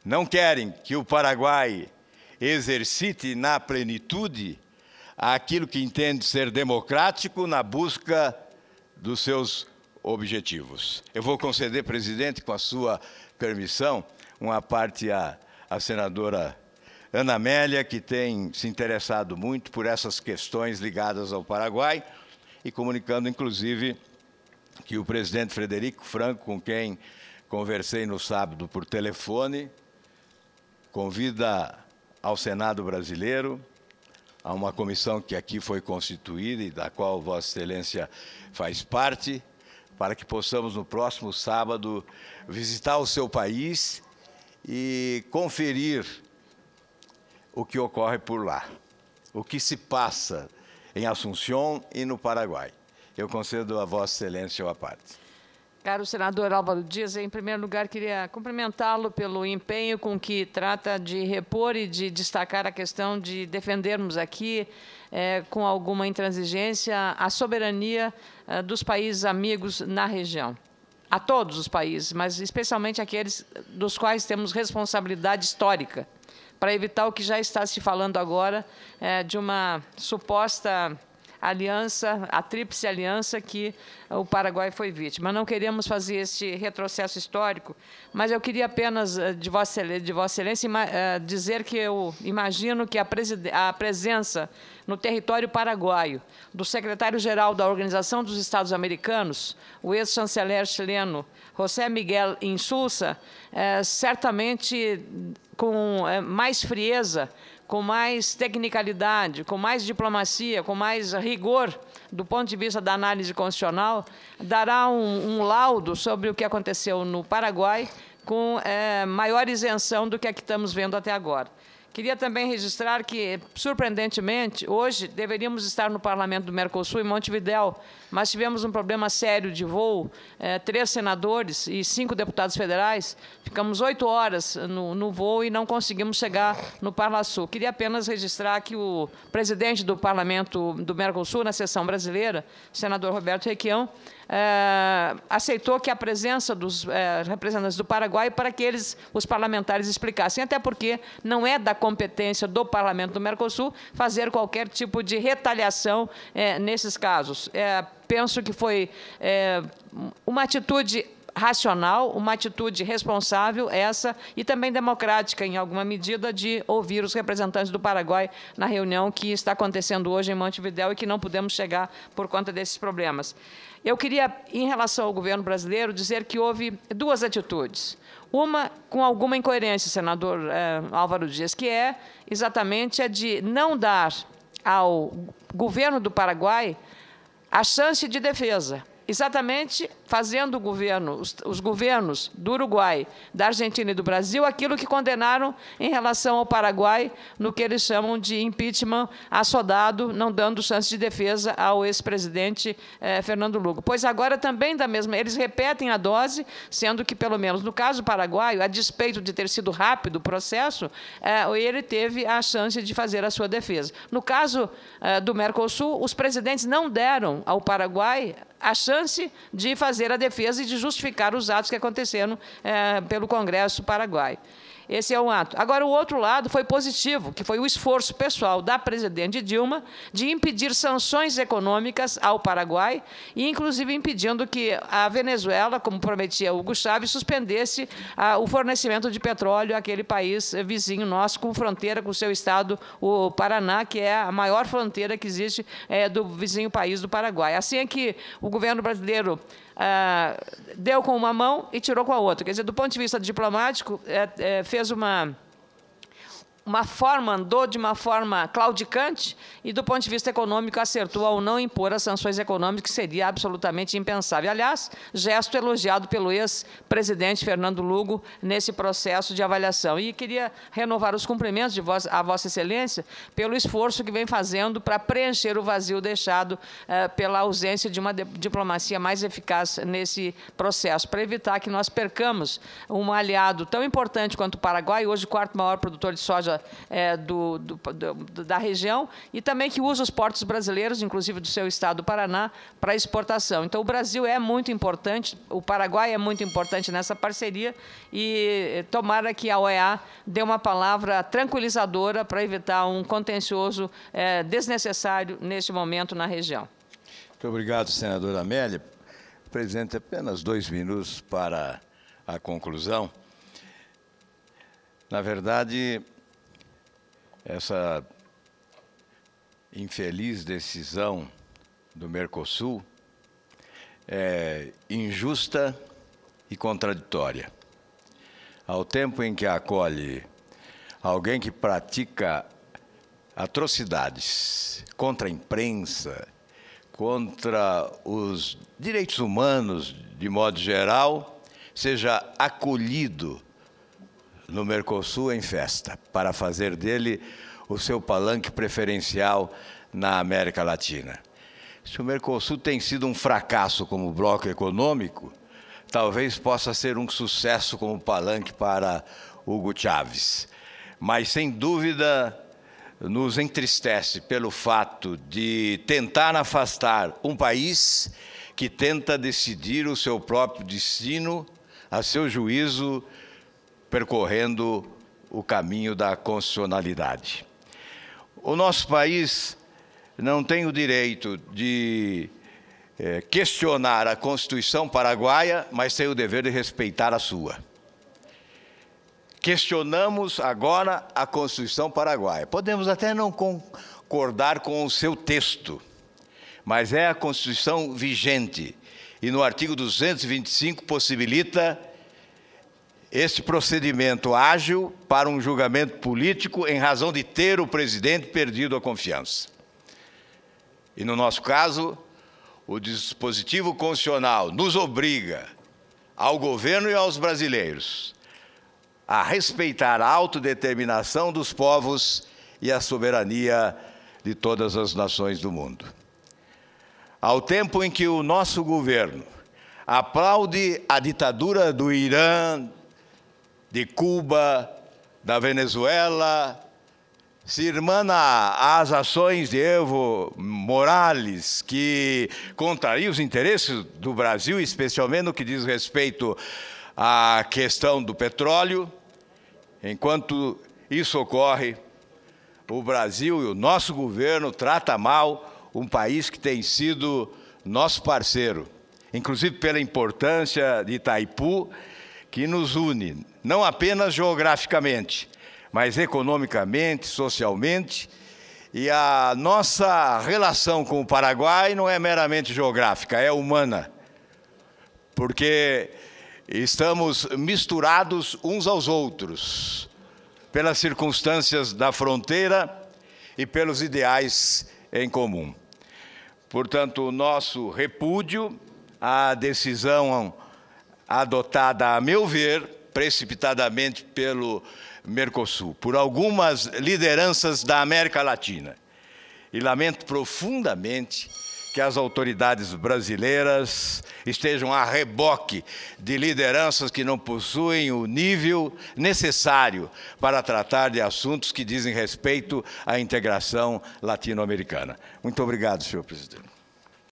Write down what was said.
não querem que o Paraguai exercite na plenitude aquilo que entende ser democrático na busca dos seus objetivos. Eu vou conceder, presidente, com a sua permissão, uma parte à senadora Ana Amélia, que tem se interessado muito por essas questões ligadas ao Paraguai, e comunicando, inclusive, que o presidente Frederico Franco, com quem conversei no sábado por telefone, convida ao Senado brasileiro, a uma comissão que aqui foi constituída e da qual Vossa Excelência faz parte, para que possamos, no próximo sábado, visitar o seu país e conferir o que ocorre por lá, o que se passa em Assunção e no Paraguai. Eu concedo a Vossa Excelência a parte. Caro senador Álvaro Dias, em primeiro lugar, queria cumprimentá-lo pelo empenho com que trata de repor e de destacar a questão de defendermos aqui, com alguma intransigência, a soberania dos países amigos na região. A todos os países, mas especialmente aqueles dos quais temos responsabilidade histórica, para evitar o que já está se falando agora de uma suposta aliança, a tríplice aliança que o Paraguai foi vítima. Não queremos fazer este retrocesso histórico, mas eu queria apenas, de Vossa Excelência, dizer que eu imagino que a presença no território paraguaio do secretário-geral da Organização dos Estados Americanos, o ex-chanceler chileno José Miguel Insulza, certamente com mais frieza, com mais tecnicalidade, com mais diplomacia, com mais rigor do ponto de vista da análise constitucional, dará um laudo sobre o que aconteceu no Paraguai com maior isenção do que a que estamos vendo até agora. Queria também registrar que, surpreendentemente, hoje deveríamos estar no Parlamento do Mercosul, em Montevidéu, mas tivemos um problema sério de voo, 3 senadores e 5 deputados federais, ficamos 8 horas no voo e não conseguimos chegar no Parlasul. Queria apenas registrar que o presidente do Parlamento do Mercosul, na sessão brasileira, senador Roberto Requião, aceitou que a presença dos representantes do Paraguai para que os parlamentares explicassem, até porque não é da competência do Parlamento do Mercosul fazer qualquer tipo de retaliação nesses casos. Penso que foi uma atitude racional, uma atitude responsável essa e também democrática, em alguma medida, de ouvir os representantes do Paraguai na reunião que está acontecendo hoje em Montevidéu e que não pudemos chegar por conta desses problemas. Eu queria, em relação ao governo brasileiro, dizer que houve 2 atitudes. Uma com alguma incoerência, senador Álvaro Dias, que é exatamente a de não dar ao governo do Paraguai a chance de defesa, exatamente fazendo os governos do Uruguai, da Argentina e do Brasil aquilo que condenaram em relação ao Paraguai, no que eles chamam de impeachment assodado, não dando chance de defesa ao ex-presidente Fernando Lugo. Pois agora também eles repetem a dose, sendo que, pelo menos no caso paraguaio, a despeito de ter sido rápido o processo, ele teve a chance de fazer a sua defesa. No caso do Mercosul, os presidentes não deram ao Paraguai a chance de fazer a defesa e de justificar os atos que aconteceram pelo Congresso paraguaio. Esse é um ato. Agora, o outro lado foi positivo, que foi o esforço pessoal da presidente Dilma de impedir sanções econômicas ao Paraguai e, inclusive, impedindo que a Venezuela, como prometia Hugo Chávez, suspendesse o fornecimento de petróleo àquele país vizinho nosso, com fronteira com o seu estado, o Paraná, que é a maior fronteira que existe do vizinho país do Paraguai. Assim é que o governo brasileiro deu com uma mão e tirou com a outra. Quer dizer, do ponto de vista diplomático, fez andou de uma forma claudicante e, do ponto de vista econômico, acertou ao não impor as sanções econômicas, que seria absolutamente impensável. Aliás, gesto elogiado pelo ex-presidente Fernando Lugo nesse processo de avaliação. E queria renovar os cumprimentos à Vossa Excelência pelo esforço que vem fazendo para preencher o vazio deixado pela ausência de uma diplomacia mais eficaz nesse processo, para evitar que nós percamos um aliado tão importante quanto o Paraguai, hoje o 4º maior produtor de soja agrícola da região e também que usa os portos brasileiros, inclusive do seu estado do Paraná, para exportação. Então, o Brasil é muito importante, o Paraguai é muito importante nessa parceria e tomara que a OEA dê uma palavra tranquilizadora para evitar um contencioso desnecessário neste momento na região. Muito obrigado, senadora Amélia. Presidente, apenas 2 minutos para a conclusão. Na verdade, essa infeliz decisão do Mercosul é injusta e contraditória. Ao tempo em que acolhe alguém que pratica atrocidades contra a imprensa, contra os direitos humanos, de modo geral, seja acolhido no Mercosul em festa, para fazer dele o seu palanque preferencial na América Latina. Se o Mercosul tem sido um fracasso como bloco econômico, talvez possa ser um sucesso como palanque para Hugo Chávez. Mas, sem dúvida, nos entristece pelo fato de tentar afastar um país que tenta decidir o seu próprio destino, a seu juízo, percorrendo o caminho da constitucionalidade. O nosso país não tem o direito de questionar a Constituição paraguaia, mas tem o dever de respeitar a sua. Questionamos agora a Constituição paraguaia. Podemos até não concordar com o seu texto, mas é a Constituição vigente. E no artigo 225 possibilita este procedimento ágil para um julgamento político em razão de ter o presidente perdido a confiança. E no nosso caso, o dispositivo constitucional nos obriga, ao governo e aos brasileiros, a respeitar a autodeterminação dos povos e a soberania de todas as nações do mundo. Ao tempo em que o nosso governo aplaude a ditadura do Irã, de Cuba, da Venezuela, se irmana às ações de Evo Morales, que contraria os interesses do Brasil, especialmente no que diz respeito à questão do petróleo. Enquanto isso ocorre, o Brasil e o nosso governo trata mal um país que tem sido nosso parceiro, inclusive pela importância de Itaipu, que nos une, não apenas geograficamente, mas economicamente, socialmente. E a nossa relação com o Paraguai não é meramente geográfica, é humana, porque estamos misturados uns aos outros, pelas circunstâncias da fronteira e pelos ideais em comum. Portanto, o nosso repúdio à decisão adotada, a meu ver, precipitadamente pelo Mercosul, por algumas lideranças da América Latina. E lamento profundamente que as autoridades brasileiras estejam a reboque de lideranças que não possuem o nível necessário para tratar de assuntos que dizem respeito à integração latino-americana. Muito obrigado, senhor presidente.